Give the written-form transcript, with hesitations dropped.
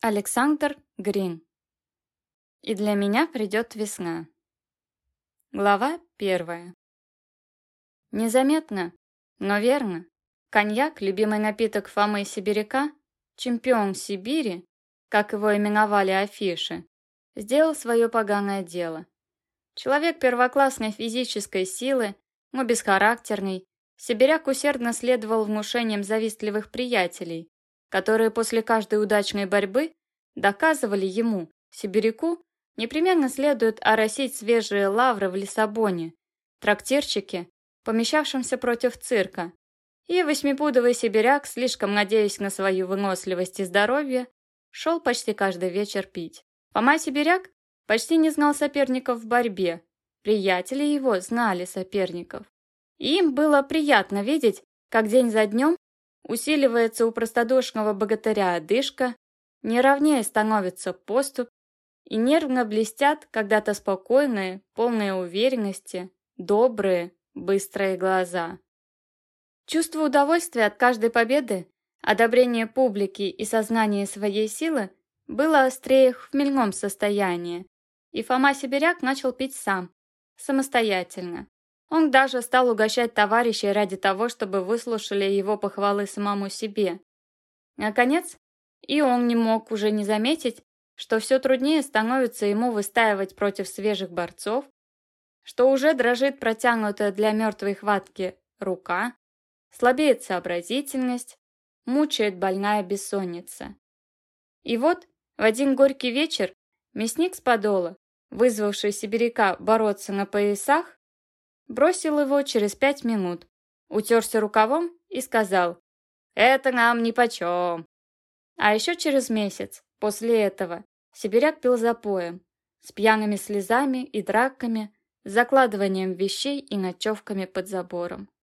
Александр Грин. И для меня придет весна. Глава 1. Незаметно, но верно, коньяк, любимый напиток Фомы Сибиряка, чемпион Сибири, как его именовали афиши, сделал свое поганое дело. Человек первоклассной физической силы, но бесхарактерный, Сибиряк усердно следовал внушениям завистливых приятелей, которые после каждой удачной борьбы доказывали ему, сибиряку, непременно следует оросить свежие лавры в Лиссабоне, трактирчике, помещавшемся против цирка. И восьмипудовый сибиряк, слишком надеясь на свою выносливость и здоровье, шел почти каждый вечер пить. Фома Сибиряк почти не знал соперников в борьбе, приятели его знали соперников. И им было приятно видеть, как день за днем усиливается у простодушного богатыря одышка, неровнее становится поступь, и нервно блестят когда-то спокойные, полные уверенности, добрые, быстрые глаза. Чувство удовольствия от каждой победы, одобрение публики и сознание своей силы было острее в хмельном состоянии, и Фома Сибиряк начал пить сам, самостоятельно. Он даже стал угощать товарищей ради того, чтобы выслушали его похвалы самому себе. Наконец, и он не мог уже не заметить, что все труднее становится ему выстаивать против свежих борцов, что уже дрожит протянутая для мертвой хватки рука, слабеет сообразительность, мучает больная бессонница. И вот в один горький вечер мясник с Подола, вызвавший сибиряка бороться на поясах, бросил его через 5 минут, утерся рукавом и сказал: «Это нам нипочем». А еще через месяц после этого сибиряк пил запоем, с пьяными слезами и драками, с закладыванием вещей и ночевками под забором.